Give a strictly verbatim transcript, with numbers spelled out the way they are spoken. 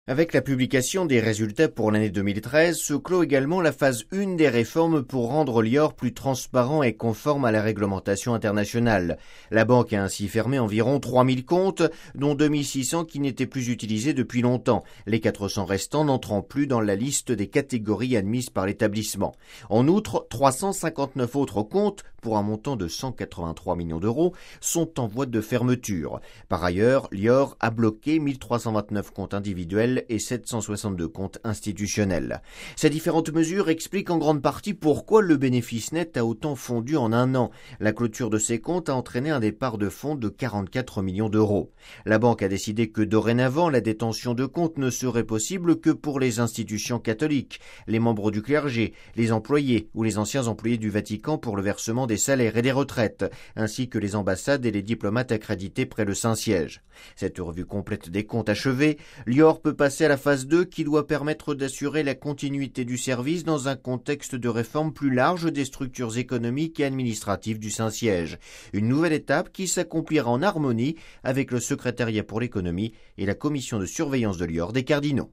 Avec la publication des résultats pour l'année deux mille treize, se clôt également la phase un des réformes pour rendre l'I O R plus transparent et conforme à la réglementation internationale. La banque a ainsi fermé environ trois mille comptes, dont deux mille six cents qui n'étaient plus utilisés depuis longtemps, les quatre cents restants n'entrant plus dans la liste des catégories admises par l'établissement. En outre, trois cent cinquante-neuf autres comptes, pour un montant de cent quatre-vingt-trois millions d'euros, sont en voie de fermeture. Par ailleurs, l'I O R a bloqué mille trois cent vingt-neuf comptes individuels et sept cent soixante-deux comptes institutionnels. Ces différentes mesures expliquent en grande partie pourquoi le bénéfice net a autant fondu en un an. La clôture de ces comptes a entraîné un départ de fonds de quarante-quatre millions d'euros. La banque a décidé que dorénavant, la détention de comptes ne serait possible que pour les institutions catholiques, les membres du clergé, les employés ou les anciens employés du Vatican pour le versement des salaires et des retraites, ainsi que les ambassades et les diplomates accrédités près le Saint-Siège. Cette revue complète des comptes achevée, l'I O R peut passer à la phase deux qui doit permettre d'assurer la continuité du service dans un contexte de réforme plus large des structures économiques et administratives du Saint-Siège. Une nouvelle étape qui s'accomplira en harmonie avec le secrétariat pour l'économie et la commission de surveillance de l'I O R des cardinaux.